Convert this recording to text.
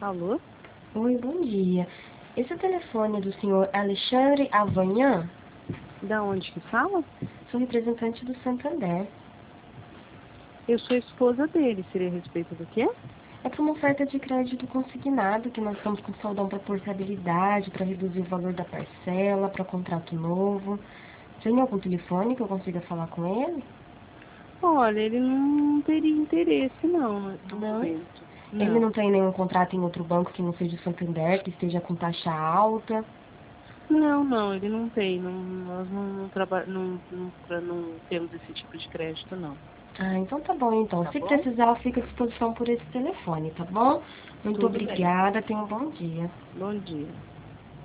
Alô? Oi, bom dia. Esse é o telefone do senhor Alexandre Avanhã? Da onde que fala? Sou representante do Santander. Eu sou esposa dele. Seria a respeito do quê? É para uma oferta de crédito consignado, que nós estamos com saudão para portabilidade, para reduzir o valor da parcela, para contrato novo. Tem algum telefone que eu consiga falar com ele? Olha, ele não teria interesse não, no Não. momento. Ele Não. não tem nenhum contrato em outro banco que não seja o Santander, que esteja com taxa alta? Não, ele não tem. Nós não temos esse tipo de crédito, não. Ah, então tá bom, então. Tá Se bom? precisar, eu fico à disposição por esse telefone, tá bom? Muito Tudo bem. obrigada, tenha um bom dia. Bom dia.